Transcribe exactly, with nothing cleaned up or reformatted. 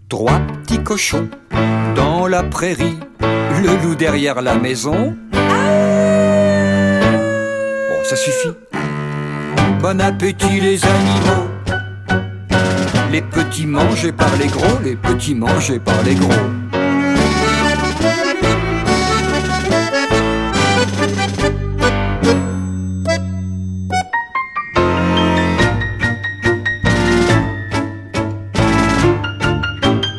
Trois petits cochons dans la prairie, le loup derrière la maison. Bon, ça suffit. Bon appétit les animaux. Les petits mangés par les gros, les petits mangés par les gros.